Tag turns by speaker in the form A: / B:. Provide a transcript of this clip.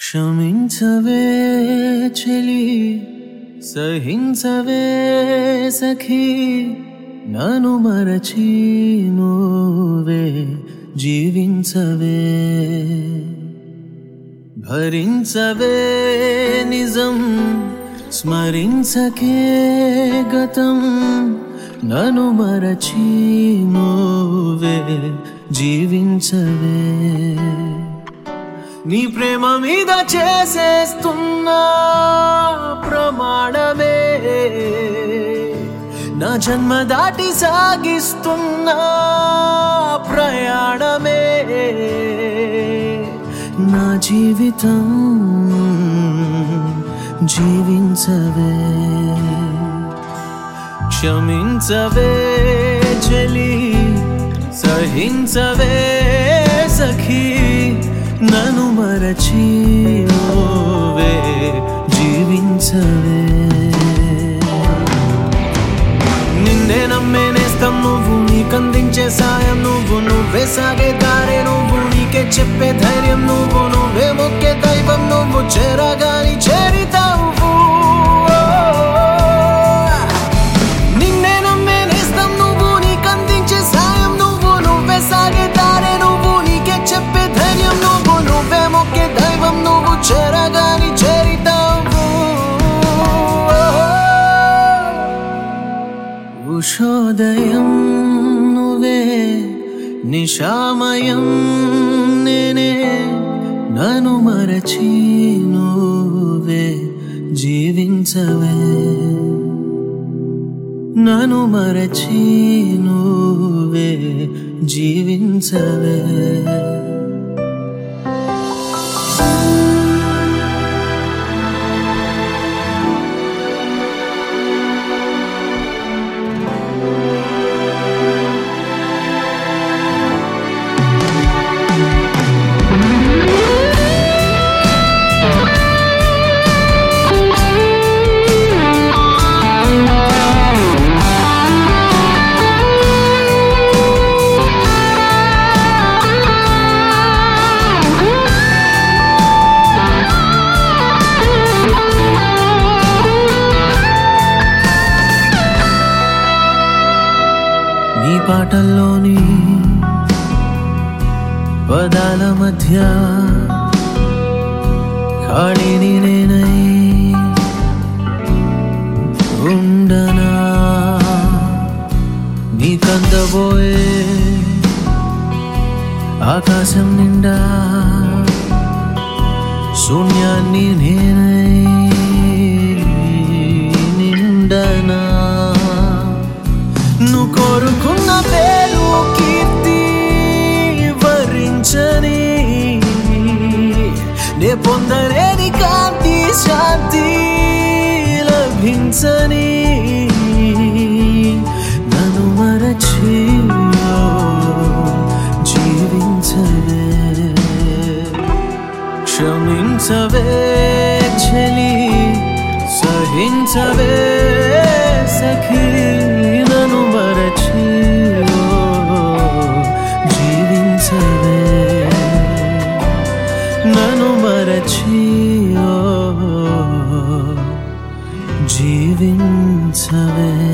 A: క్షమించవే చెలి సహించవే సఖీ నన్ను మరచి నువ్వే జీవించవే భరించవే నిజం స్మరించకే గతం నన్ను మరచి నువ్వే జీవించవే నీ ప్రేమ మీద చేసేస్తున్నా ప్రమాణమే నా జన్మ దాటి సాగిస్తున్నా ప్రయాణమే నా జీవితం జీవించవే క్షమించవే చెలి సహించవే సఖీ నన్ను మరచి నువ్వే జీవించవే నిన్నే నమ్మేనేస్తం నువ్వు నీకందించే సాయం నువ్వే సాగే దారే నువ్వు నీకే చెప్పే ధైర్యం నువ్వే మొక్కే దైవం నువ్వు చేరగాని చేరితావు నిన్నే నమ్మేనేస్తం నువ్వు నీకందించే సాయం నువ్వే సాగే దారే నువ్వు నీకే చెప్పే ధైర్యం నువ్వే మొక్కే దైవం నువ్వు చేరగాని చేరితావు ఉషోదయం నువ్వే నిశామయం నేనే నన్ను మరచి నువ్వే జీవించవే నన్ను మరచి నువ్వే జీవించవే నీ పాటల్లోని పదాల మధ్య ఖాళీని నేనై ఉండనా నీ కందబోయే ఆకాశం నిండా శూన్యాన్ని నేనై నిండనా నువ్వు కోరుకున్న పేరు కీర్తి వరించని నే పొందలేని కాంతి శాంతి లభించని నన్ను మరచి జీవించవే క్షమించవే చెలి సహించవే సఖీ నన్ను మరచి జీవించవే నన్ను మరచి జీవించవే